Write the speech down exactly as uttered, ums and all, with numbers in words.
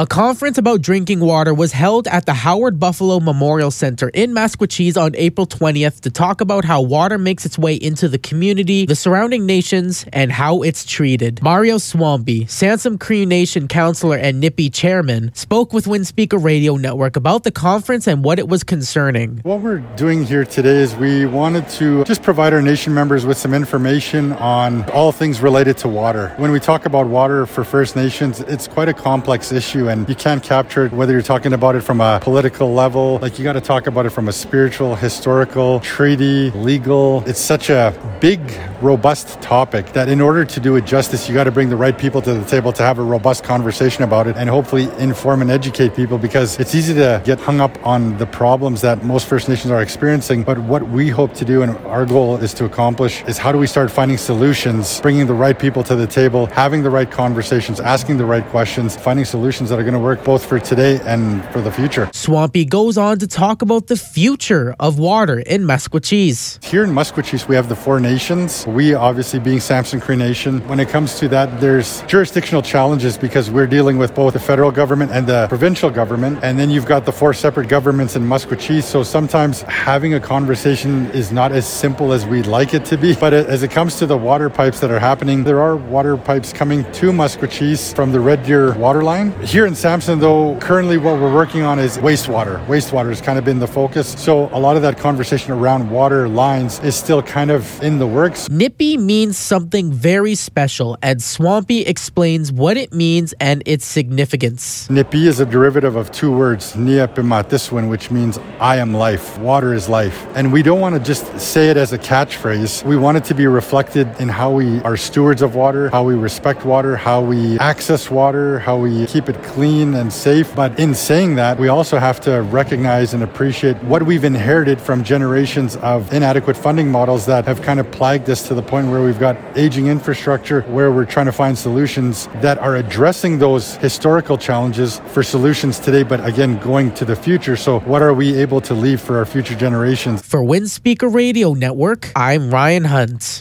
A conference about drinking water was held at the Howard Buffalo Memorial Center in Maskwacis on April twentieth to talk about how water makes its way into the community, the surrounding nations, and how it's treated. Mario Swampy, Sansom Cree Nation councillor and Nipi chairman, spoke with Windspeaker Radio Network about the conference and what it was concerning. What we're doing here today is we wanted to just provide our nation members with some information on all things related to water. When we talk about water for First Nations, it's quite a complex issue, and you can't capture it whether you're talking about it from a political level. Like, you got to talk about it from a spiritual, historical, treaty, legal. It's such a big, robust topic that in order to do it justice, you got to bring the right people to the table to have a robust conversation about it and hopefully inform and educate people, because it's easy to get hung up on the problems that most First Nations are experiencing. But what we hope to do and our goal is to accomplish is how do we start finding solutions, bringing the right people to the table, having the right conversations, asking the right questions, finding solutions that are going to work both for today and for the future. Swampy goes on to talk about the future of water in Maskwacis. Here in Maskwacis, we have the four nations. We obviously being Sansom Cree Nation. When it comes to that, there's jurisdictional challenges because we're dealing with both the federal government and the provincial government. And then you've got the four separate governments in Maskwacis. So sometimes having a conversation is not as simple as we'd like it to be. But as it comes to the water pipes that are happening, there are water pipes coming to Maskwacis from the Red Deer water line. Here in Samson, though, currently what we're working on is wastewater. Wastewater has kind of been the focus. So a lot of that conversation around water lines is still kind of in the works. Nipi means something very special, and Swampy explains what it means and its significance. Nipi is a derivative of two words, Niapimatiswin, which means I am life. Water is life. And we don't want to just say it as a catchphrase. We want it to be reflected in how we are stewards of water, how we respect water, how we access water, how we keep it clean and safe. But in saying that, we also have to recognize and appreciate what we've inherited from generations of inadequate funding models that have kind of plagued us to the point where we've got aging infrastructure, where we're trying to find solutions that are addressing those historical challenges for solutions today, but again, going to the future. So what are we able to leave for our future generations? For Windspeaker Radio Network, I'm Ryan Hunt.